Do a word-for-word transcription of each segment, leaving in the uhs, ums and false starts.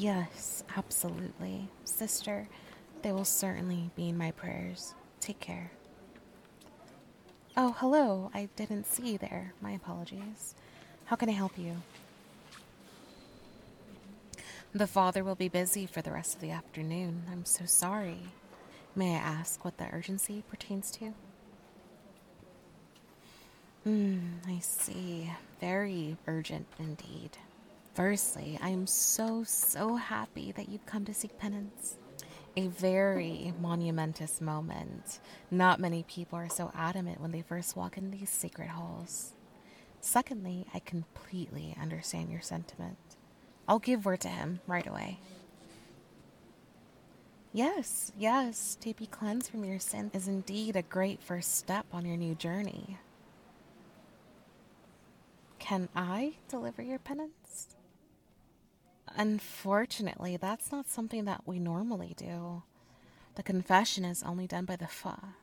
Yes, absolutely. Sister, they will certainly be in my prayers. Take care. Oh, hello. I didn't see you there. My apologies. How can I help you? The father will be busy for the rest of the afternoon. I'm so sorry. May I ask what the urgency pertains to? Hmm, I see. Very urgent indeed. Firstly, I am so, so happy that you've come to seek penance. A very monumentous moment. Not many people are so adamant when they first walk in these sacred halls. Secondly, I completely understand your sentiment. I'll give word to him right away. Yes, yes, to be cleansed from your sin is indeed a great first step on your new journey. Can I deliver your penance? Unfortunately, that's not something that we normally do. The confession is only done by the Fa.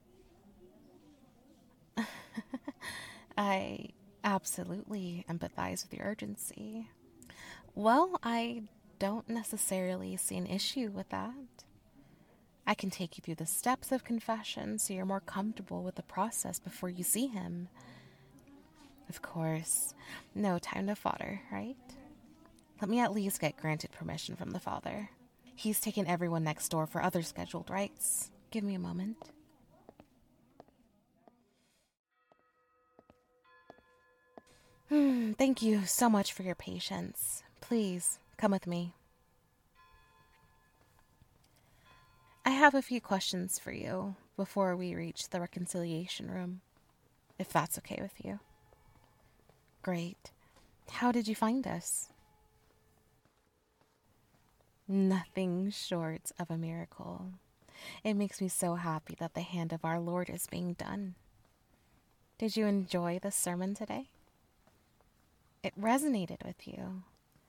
I absolutely empathize with your urgency. Well, I don't necessarily see an issue with that. I can take you through the steps of confession so you're more comfortable with the process before you see him. Of course, no time to fodder, right? Let me at least get granted permission from the father. He's taken everyone next door for other scheduled rites. Give me a moment. Hmm, thank you so much for your patience. Please, come with me. I have a few questions for you before we reach the reconciliation room, if that's okay with you. Great. How did you find us? Nothing short of a miracle. It makes me so happy that the hand of our Lord is being done. Did you enjoy the sermon today? It resonated with you.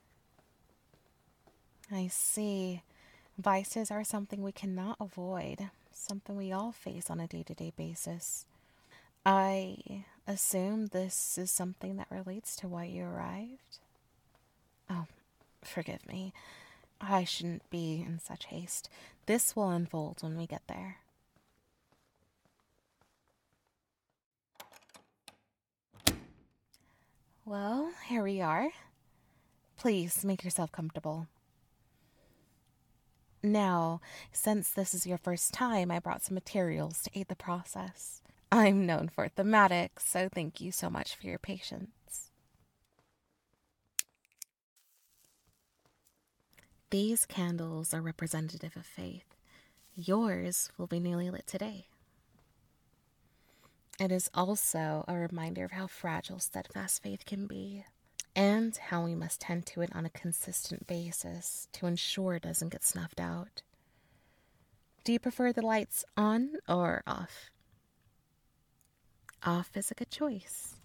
I see. Vices are something we cannot avoid, something we all face on a day-to-day basis. I assume this is something that relates to why you arrived? Oh, forgive me. I shouldn't be in such haste. This will unfold when we get there. Well, here we are. Please make yourself comfortable. Now, since this is your first time, I brought some materials to aid the process. I'm known for thematics, so thank you so much for your patience. These candles are representative of faith. Yours will be newly lit today. It is also a reminder of how fragile steadfast faith can be, and how we must tend to it on a consistent basis to ensure it doesn't get snuffed out. Do you prefer the lights on or off? Off is a good choice.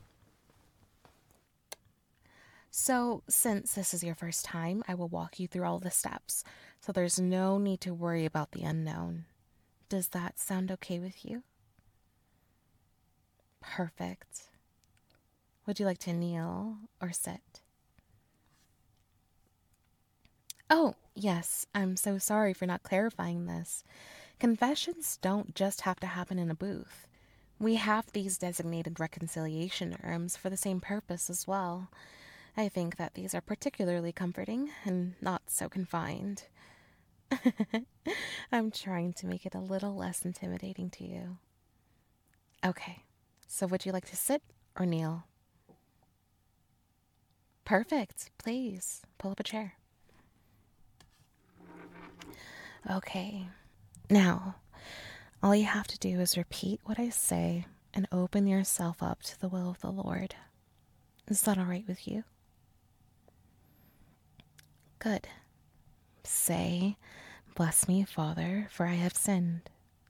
So, since this is your first time, I will walk you through all the steps, so there's no need to worry about the unknown. Does that sound okay with you? Perfect. Would you like to kneel or sit? Oh, yes, I'm so sorry for not clarifying this. Confessions don't just have to happen in a booth. We have these designated reconciliation rooms for the same purpose as well. I think that these are particularly comforting and not so confined. I'm trying to make it a little less intimidating to you. Okay, so would you like to sit or kneel? Perfect. Please, pull up a chair. Okay, now, all you have to do is repeat what I say and open yourself up to the will of the Lord. Is that all right with you? Good. Say, "Bless me, Father, for I have sinned."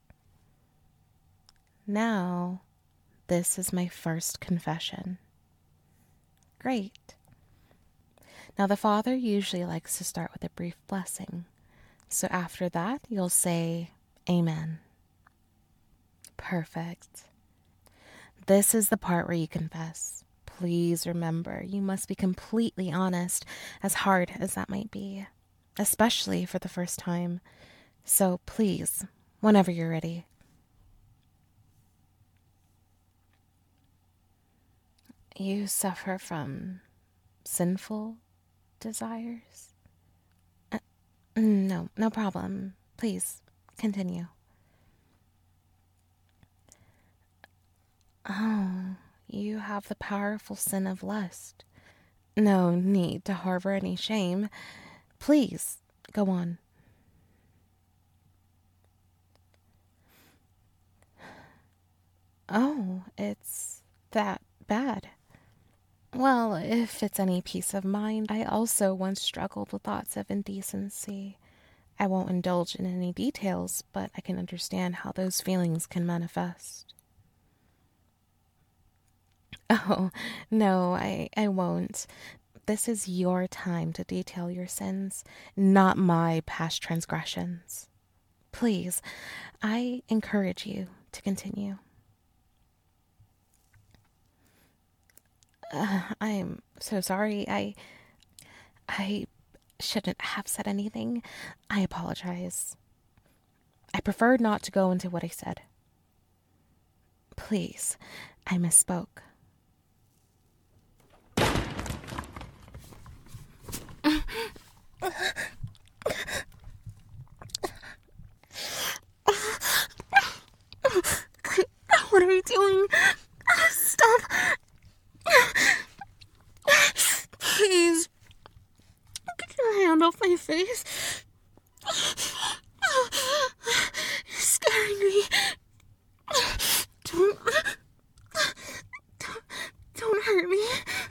Now, this is my first confession. Great. Now, the Father usually likes to start with a brief blessing. So after that, you'll say, "Amen." Perfect. This is the part where you confess. Please remember, you must be completely honest, as hard as that might be. especially for the first time. So please, whenever you're ready. You suffer from sinful desires? Uh, no, no problem. Please, continue. Oh, you have the powerful sin of lust. No need to harbor any shame. Please, go on. Oh, it's that bad. Well, if it's any peace of mind, I also once struggled with thoughts of indecency. I won't indulge in any details, but I can understand how those feelings can manifest. Oh, no, I, I won't. This is your time to detail your sins, not my past transgressions. Please, I encourage you to continue. Uh, I'm so sorry. I. I shouldn't have said anything. I apologize. I prefer not to go into what I said. Please, I misspoke. What are you doing? Stop! Please. Get your hand off my face. You're scaring me. Don't. Don't, don't hurt me.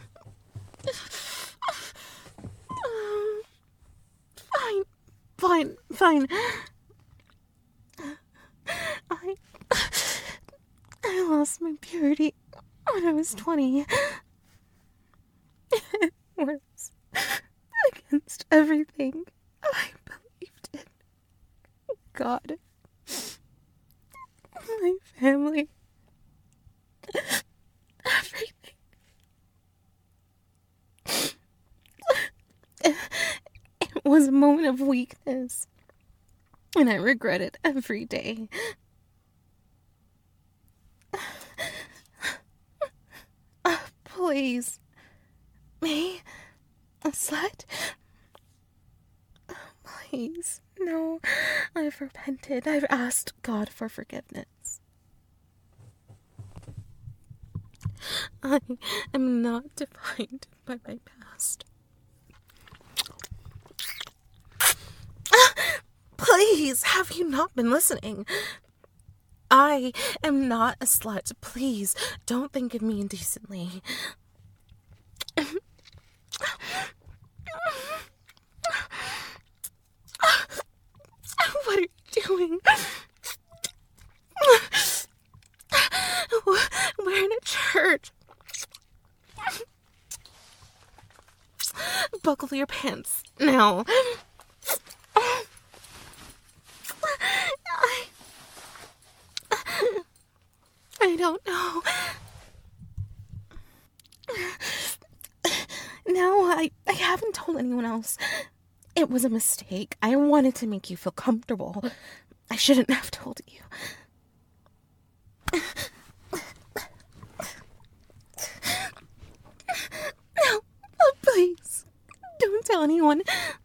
Um, fine. Fine. Fine. I. I lost my purity when I was twenty. It was against everything I believed in. God. My family. Everything. It, it was a moment of weakness, and I regret it every day. Uh, please. Me? A slut? Please. No. I've repented. I've asked God for forgiveness. I am not defined by my past. Please, have you not been listening? I am not a slut. Please, don't think of me indecently. What are you doing? We're in a church. Buckle your pants now. I, I don't know. No, I, I haven't told anyone else. It was a mistake. I wanted to make you feel comfortable. I shouldn't have told you. No, oh, please, don't tell anyone.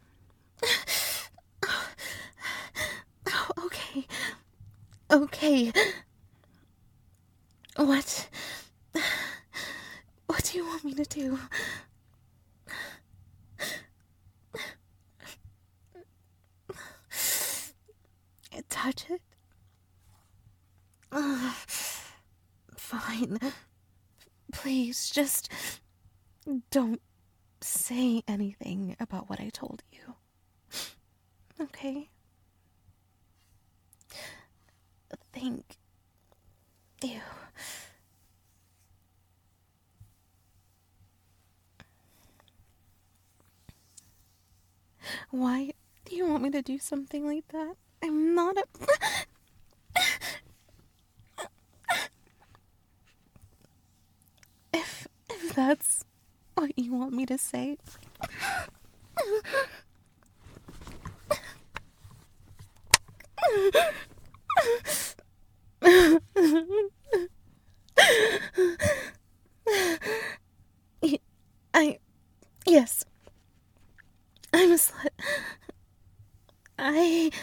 Oh, okay. Okay. What? What do you want me to do? Touch it? Uh, fine. Please, just don't say anything about what I told you. Okay? Thank you. Why do you want me to do something like that? I'm not a... If, if that's what you want me to say... I, yes, I'm a slut. I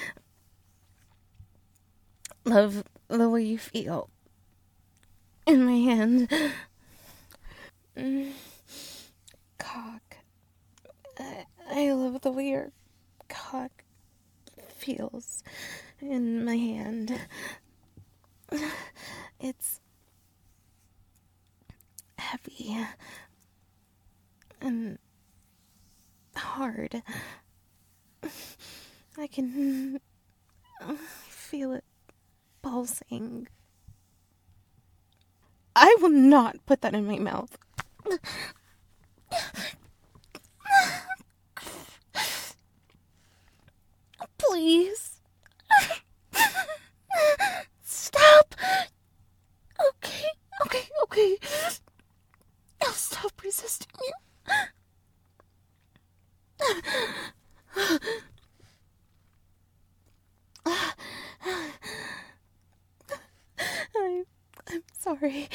love the way you feel in my hand. Mm, cock. I, I love the way your cock feels in my hand. It's heavy and hard. I can feel it pulsing. I will not put that in my mouth. Please. Stop. Okay, okay, okay. I'll stop resisting you. I'm, I'm sorry.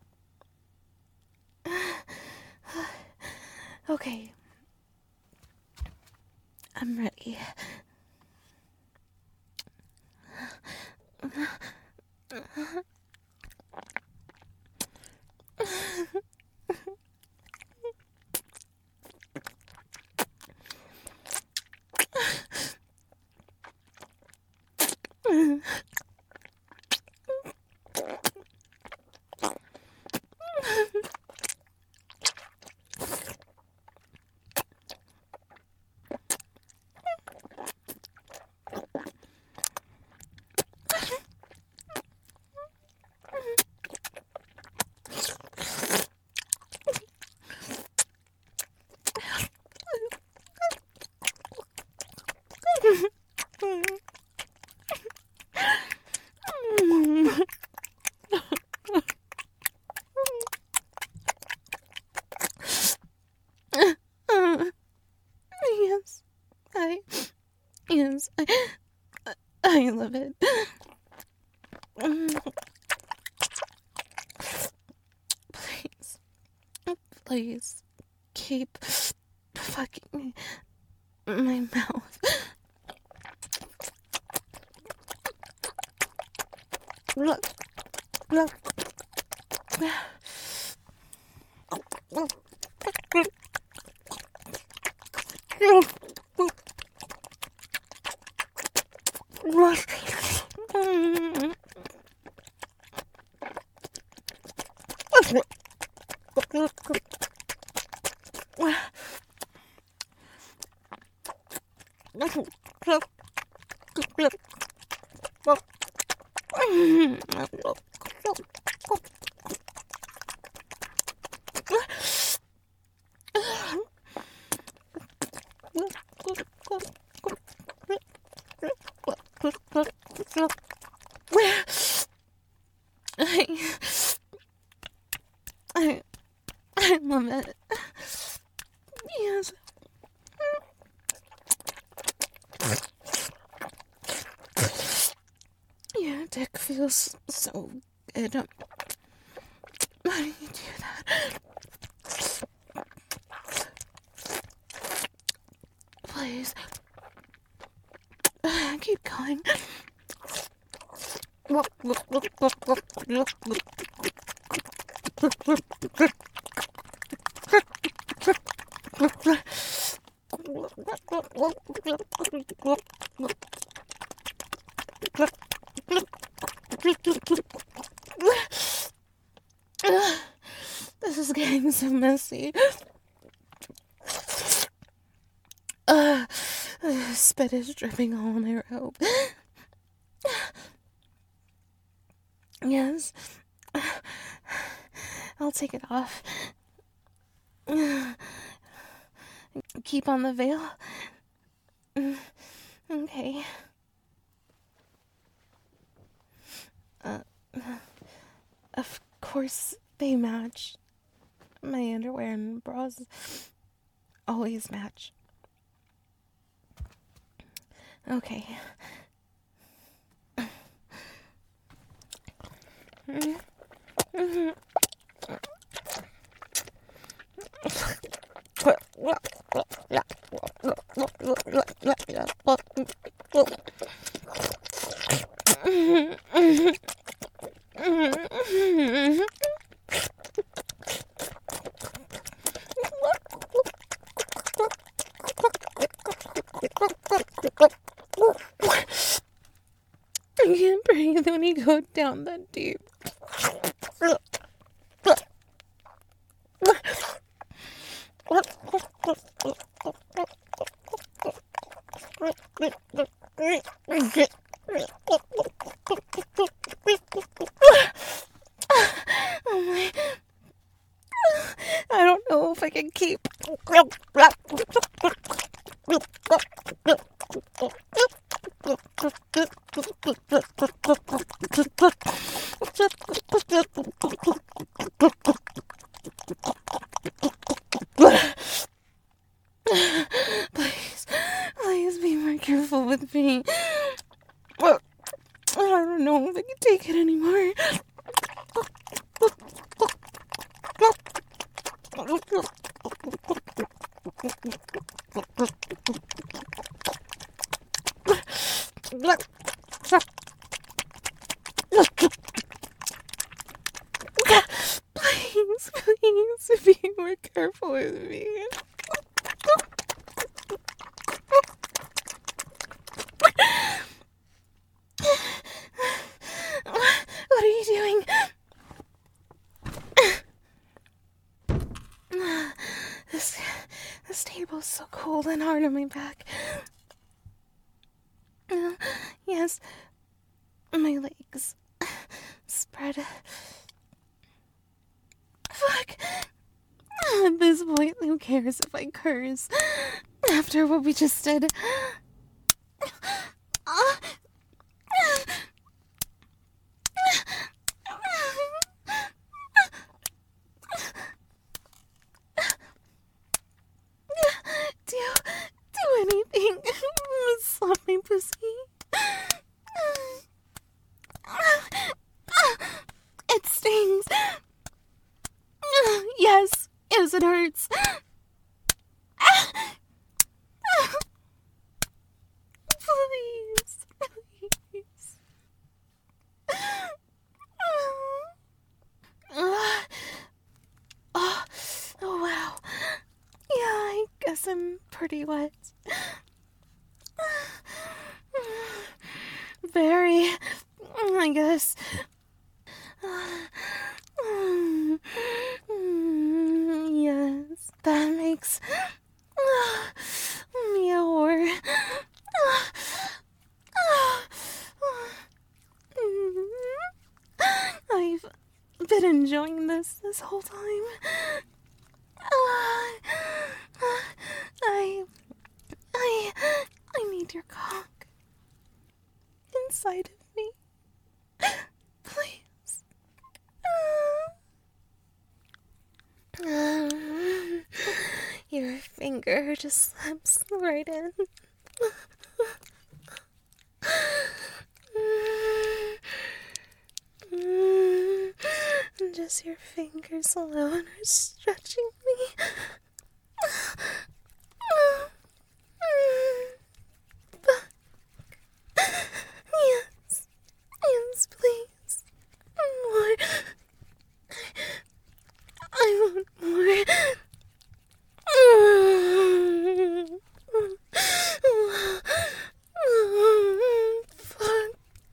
Okay. I'm ready. Yes, I, yes, I, I love it. Please, please, keep fucking my mouth. Look, look. I, I, I love it. Yes. Your dick feels so good. Why do you do that? Please. Keep going. This is getting so messy. Uh, spit is dripping all on my robe. Yes. I'll take it off. Keep on the veil. Okay. Uh, of course they match. My underwear and bras always match. Okay. I can't breathe when you go down that deep. Oh my. I don't know if I can keep. Please, please be more careful with me. I don't know if I can take it anymore. Please, please be more careful with me. What are you doing? This, this table's so cold and hard on my back. Uh, yes, my legs spread. Fuck. At this point, who cares if I curse? After what we just did. Do, do anything. Slap my pussy. It stings. Yes, yes, it hurts. Please, please. Oh, oh, wow. Yeah, I guess I'm pretty wet. Very, I guess. Yes, that makes me a whore. I've been enjoying this this whole time. I, I, I need your cock inside of me. Please. Um, your finger just slips right in. Just your fingers alone are stretching me. Yes, yes, please. More. I want more. Fuck.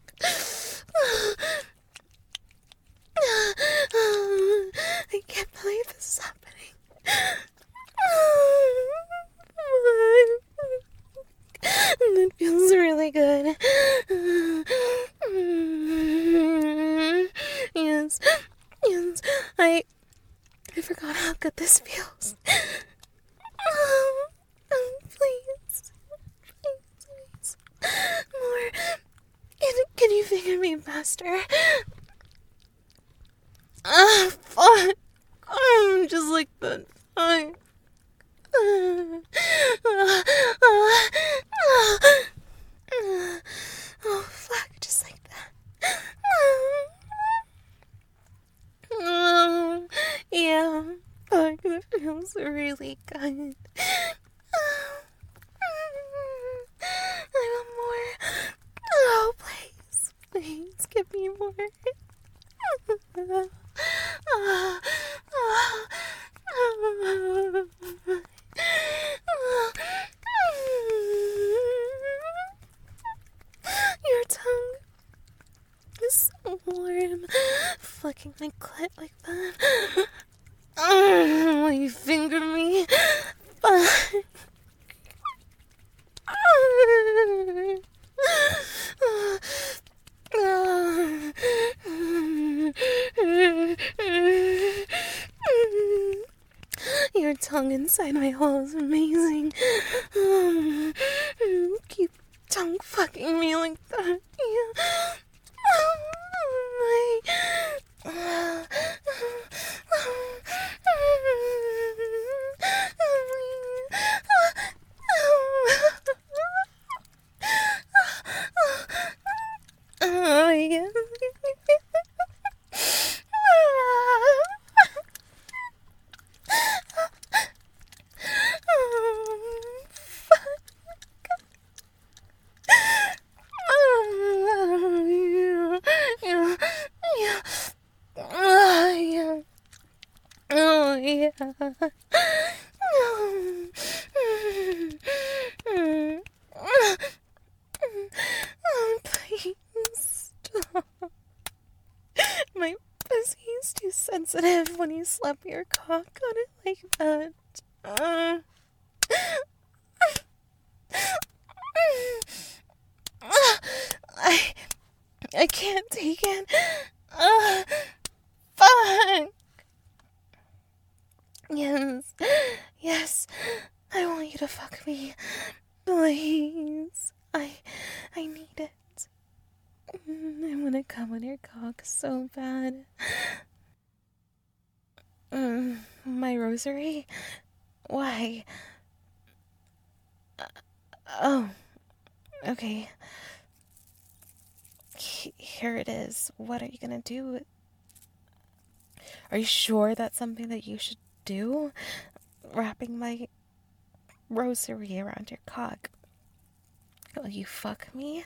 I can't believe this is happening. That feels really good. Yes, yes, I, I forgot how good this feels. Oh, oh, please, please, please, more. Can, can you finger me faster? Ah, fuck. Um, just like that. Fuck. Uh, uh, uh, uh, oh, fuck, just like that. feels really good. I want more. Oh, please, please give me more. Your tongue is so warm, flicking my clit like that. Will you finger me? Fuck. Your tongue inside my hole is amazing. Keep tongue fucking me like that. Yeah. Oh, yeah. Please stop. My pussy's too sensitive when you slap your cock on it like that. Uh. I I can't take it. Uh, fuck. Yes, yes, I want you to fuck me, please. I, I need it. I want to come on your cock so bad. Um, my rosary? Why? Uh, oh, okay. Here it is. What are you gonna do? Are you sure that's something that you should do? Wrapping my rosary around your cock. Will you fuck me?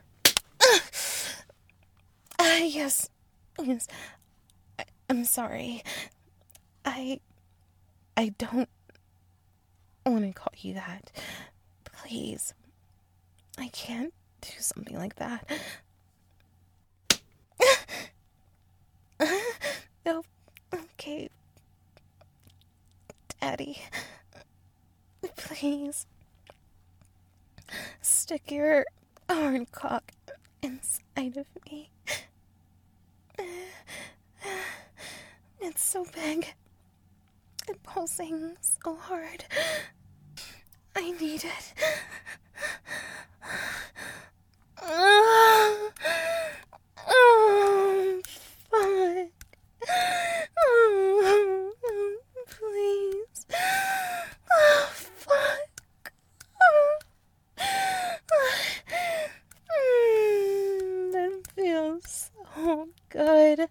Ah, uh, yes. Yes. I, I'm sorry. I... I don't want to call you that. Please. I can't do something like that. No. Okay. Daddy. Please. Stick your hard cock inside of me. It's so big and pulsing so hard. I need it. Oh, oh fuck. Oh, please. Oh, fuck. Oh. Mm, that feels so good.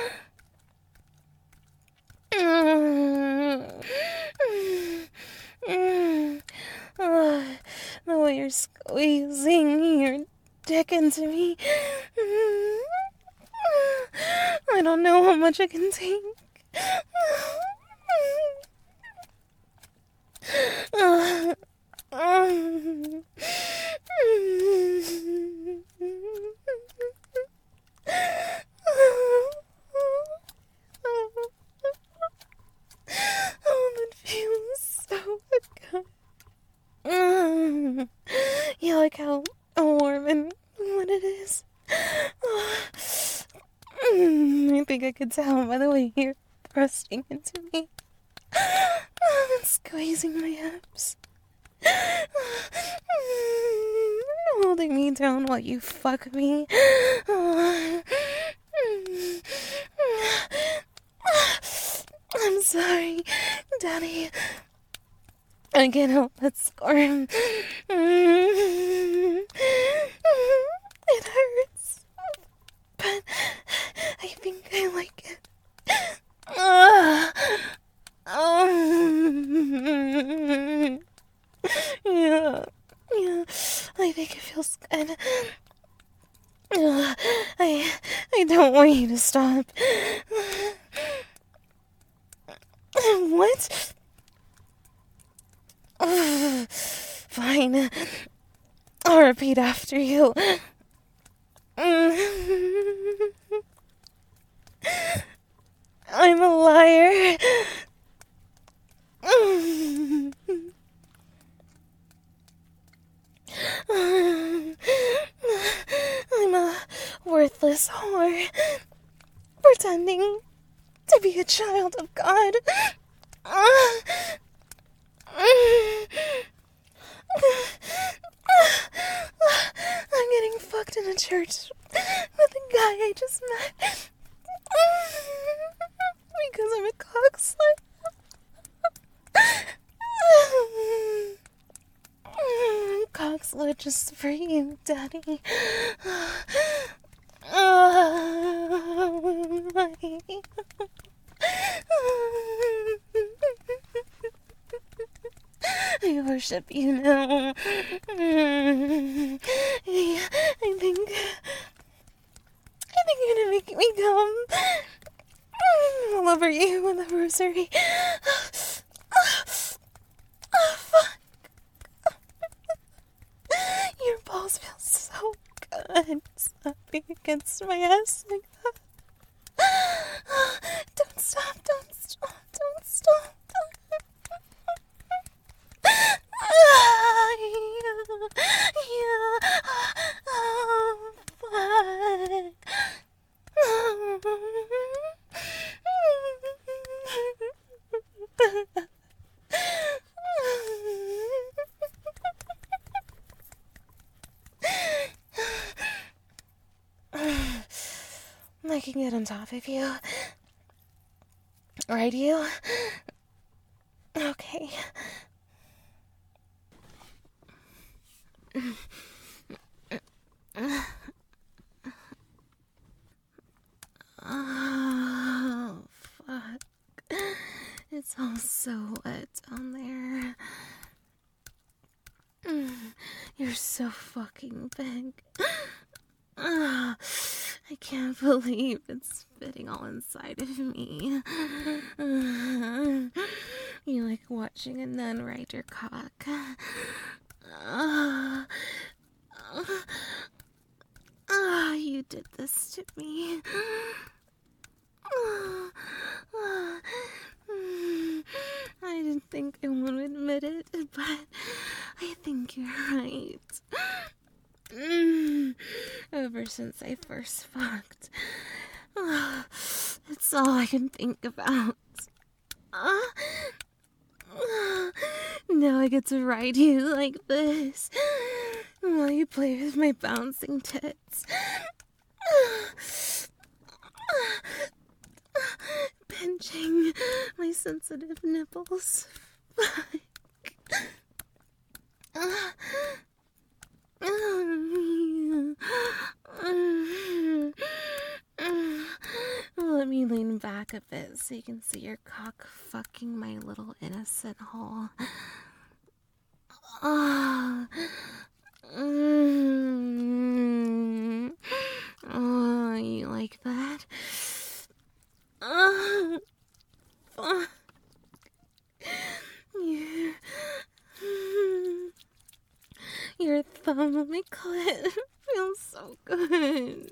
Mm, mm, mm. Oh, the way you're squeezing your dick into me. Mm, I don't know how much I can take. Uh, um, oh, that feels so good. Mm. You like how warm and what it is? Mm, I think I could tell by the way you're thrusting into me. Squeezing my hips. Holding me down while you fuck me. I'm sorry, Daddy. I can't help but squirm. It hurts, but I think I like it. Um. I don't want you to stop. What? Fine. I'll repeat after you. I'm a liar. I'm a worthless whore, pretending to be a child of God. I'm getting fucked in a church with a guy I just met because I'm a cockslut. Cockslut just for you, Daddy. I worship you now. I, I think I think you're gonna make me come all over you with a rosary. Oh, fuck. Your balls feel so good slapping against my ass like that. Don't stop, don't stop, don't stop. I can get on top of you. Right, you? Okay. Oh, fuck. It's all so wet down there. You're so fucking big. Uh, I can't believe it's fitting all inside of me. Uh, you like watching a nun ride your cock. Uh, uh, uh, you did this to me. Uh, uh, I didn't think I want to admit it, but I think you're right. Mm, ever since I first fucked, uh, it's all I can think about. Uh, uh, now I get to ride you like this while you play with my bouncing tits. Pinching my sensitive nipples. uh, Let me lean back a bit so you can see your cock fucking my little innocent hole. Oh, mm, oh, you like that? Oh, fuck. You. Your thumb on my clit feels so good.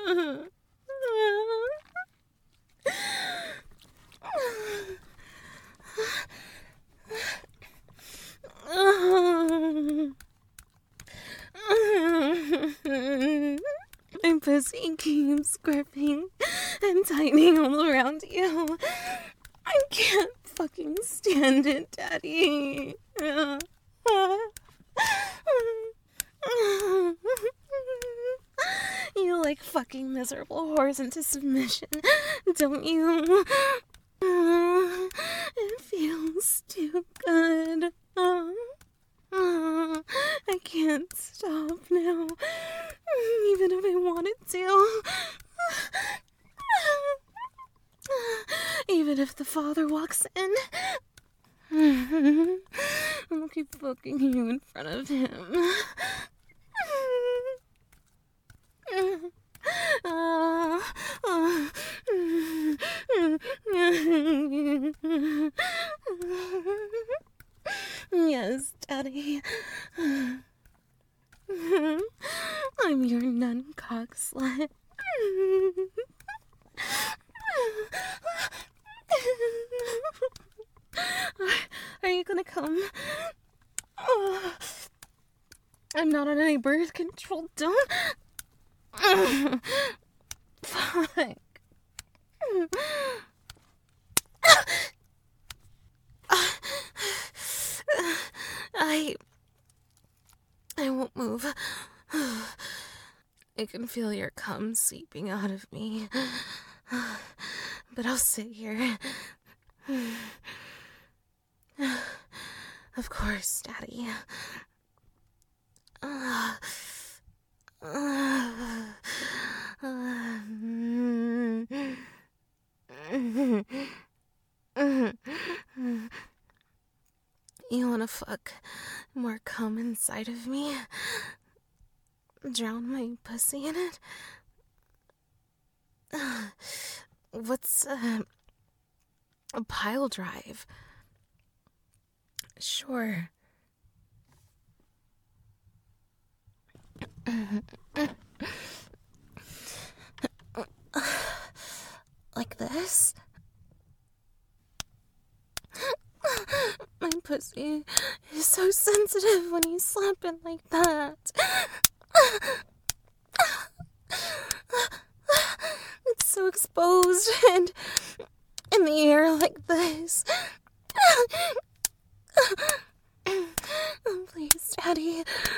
My pussy keeps gripping and tightening all around you. I can't fucking stand it, Daddy. You like fucking miserable whores into submission, don't you? It feels too good. I can't stop now, even if I wanted to. Even if the father walks in, I'll keep fucking you in front of him. Uh, natural. Don't. Fuck. I. I won't move. I can feel your cum seeping out of me. But I'll sit here. Of course, Daddy. Uh, uh, You wanna fuck more cum inside of me? Drown my pussy in it? What's uh, a pile drive? Sure. Like this? My pussy is so sensitive when you slap it like that. It's so exposed and in the air like this. Oh, please, Daddy.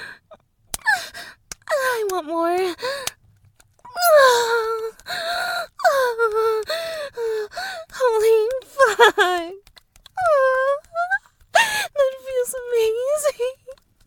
I want more. Holy fuck. That feels amazing.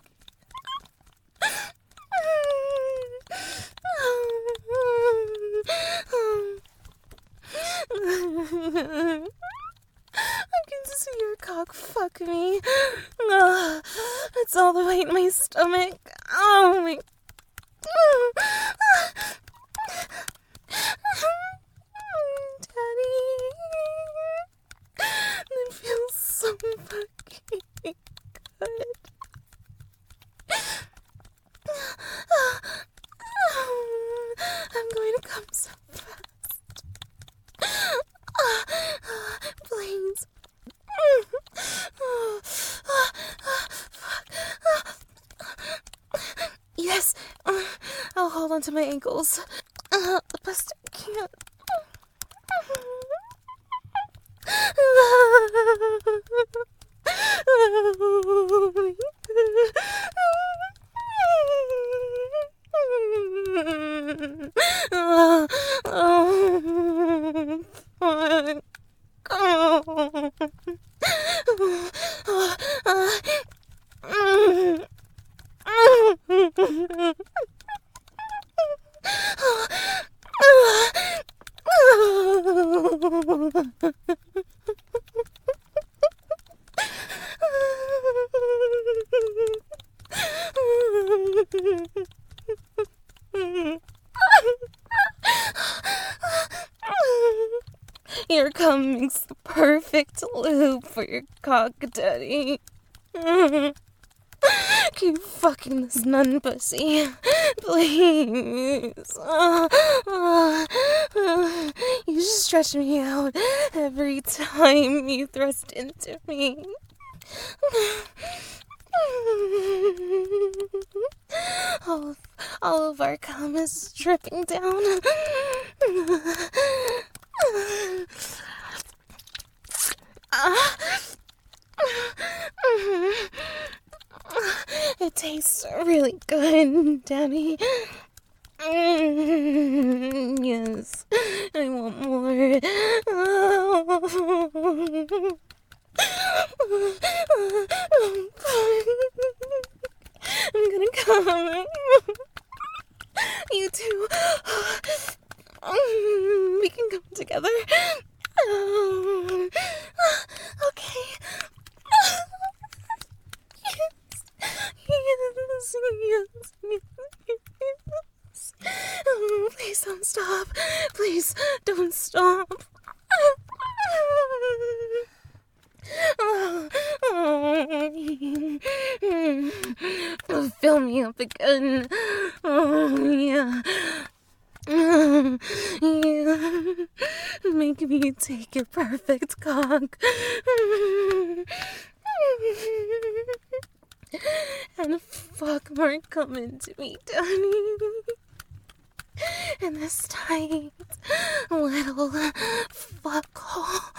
I can see your cock fuck me. Oh, it's all the way in my stomach. Oh my. Daddy. That feels so fucking good. I'm going to come so fast. Please. Yes, I'll hold on to my ankles. Uh, the best I can. Oh, fuck. Oh. Your cum makes the perfect lube for your cock, Daddy. Keep fucking this nun pussy, please. Uh, uh, uh, you stretch me out every time you thrust into me. All of, all of our cum is dripping down. Uh, it tastes really good, Daddy. Mm, yes, I want more. I'm gonna come. You too. We can come together. Okay. Yes, yes, yes, yes. Oh, please don't stop. Please don't stop. Oh, oh. Fill me up again. Oh, yeah. Yeah. Make me take your perfect cock. And fuck more coming to me, Danny. And this tight little fuckhole.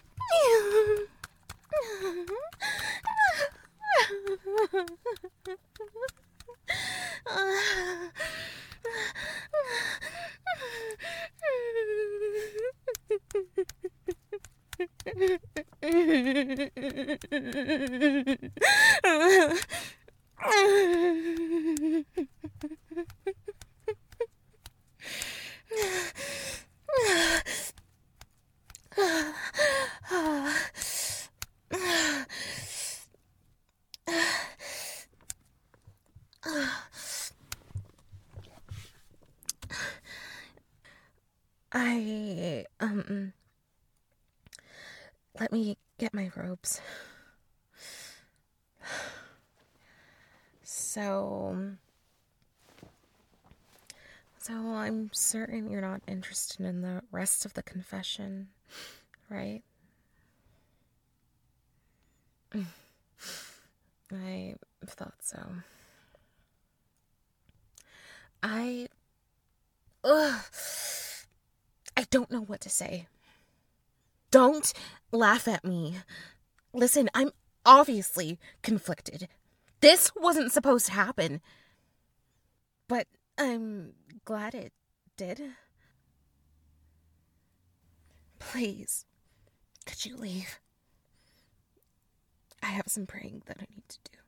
I, um, let me get my robes. So, so I'm certain you're not interested in the rest of the confession, right? I thought so. I, ugh, I don't know what to say. Don't laugh at me. Listen, I'm obviously conflicted. This wasn't supposed to happen. But I'm glad it did. Please, could you leave? I have some praying that I need to do.